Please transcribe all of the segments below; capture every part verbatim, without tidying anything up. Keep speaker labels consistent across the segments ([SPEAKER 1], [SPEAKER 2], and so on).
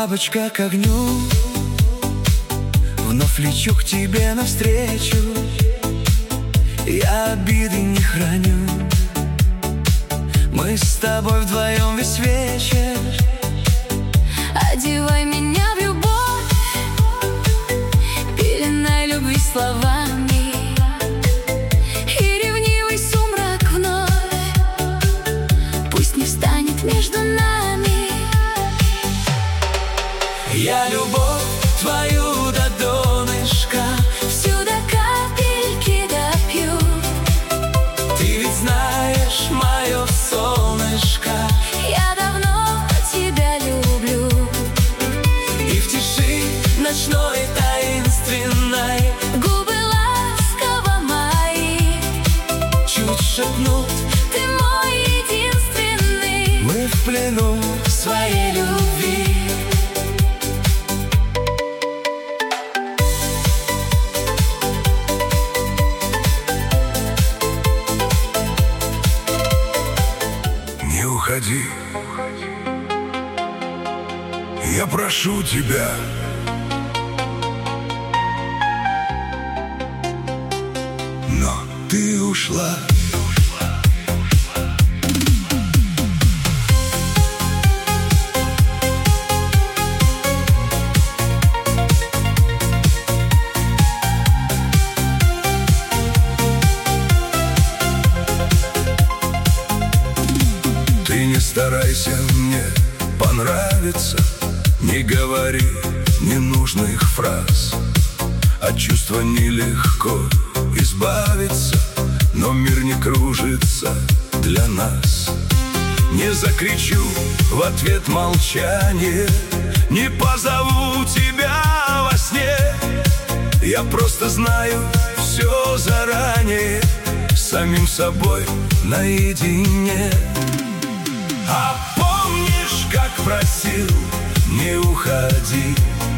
[SPEAKER 1] бабочка к огню, вновь лечу к тебе навстречу. Я обиды не храню, мы с тобой вдвоем весь вечер.
[SPEAKER 2] Одевай меня в любовь, пеленай любви словами, и ревнивый сумрак вновь пусть не встанет между нами.
[SPEAKER 1] Я любовь твою до донышка,
[SPEAKER 2] всю до капельки допью.
[SPEAKER 1] ты ведь знаешь мое солнышко,
[SPEAKER 2] Я давно тебя люблю.
[SPEAKER 1] и в тиши ночной таинственной
[SPEAKER 2] Губы ласково мои
[SPEAKER 1] чуть шепнут:
[SPEAKER 2] ты мой единственный.
[SPEAKER 1] мы в плену своей любви.
[SPEAKER 3] Не уходи, я прошу тебя. Но ты ушла. Ты не старайся мне понравиться, не говори ненужных фраз. От чувства нелегко избавиться, но мир не кружится для нас. Не закричу в ответ молчание, не позову тебя во сне. Я просто знаю все заранее, с самим собой наедине. А помнишь, как просил не уходи,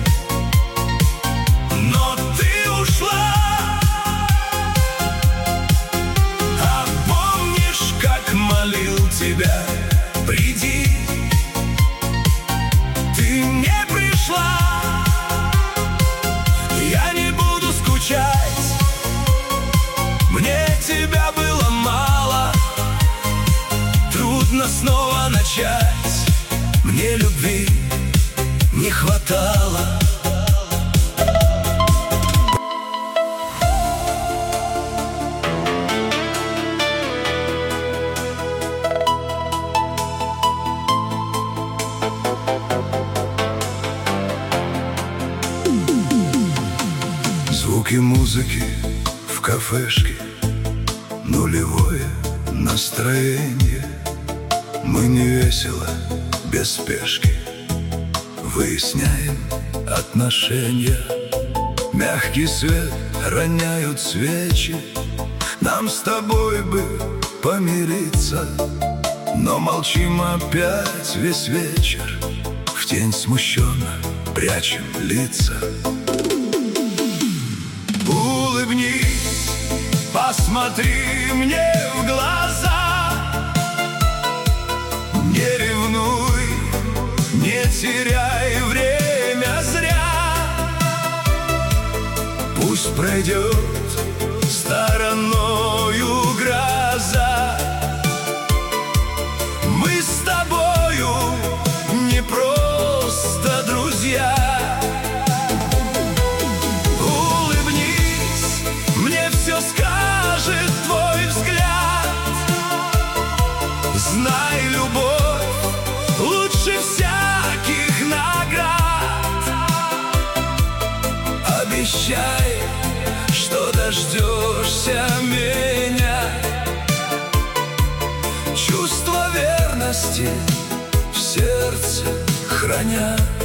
[SPEAKER 3] но ты ушла. А помнишь, как молил тебя: приди, ты не пришла. Я не буду скучать, мне тебя было мало. Трудно снова начать, мне любви не хватало. Звуки музыки в кафешке, нулевое настроение. Мы не весело, без спешки выясняем отношения. Мягкий свет роняют свечи, нам с тобой бы помириться, но молчим опять весь вечер, в тень смущенно прячем лица. Улыбнись, посмотри мне в глаза, не ревнуй, не теряй время зря. Пусть пройдет стороною гроза, мы с тобою не просто друзья. Улыбнись, мне все скажет твой взгляд. Знай, любовь лучше всяких наград. Обещай, что дождешься меня, чувство верности в сердце храня.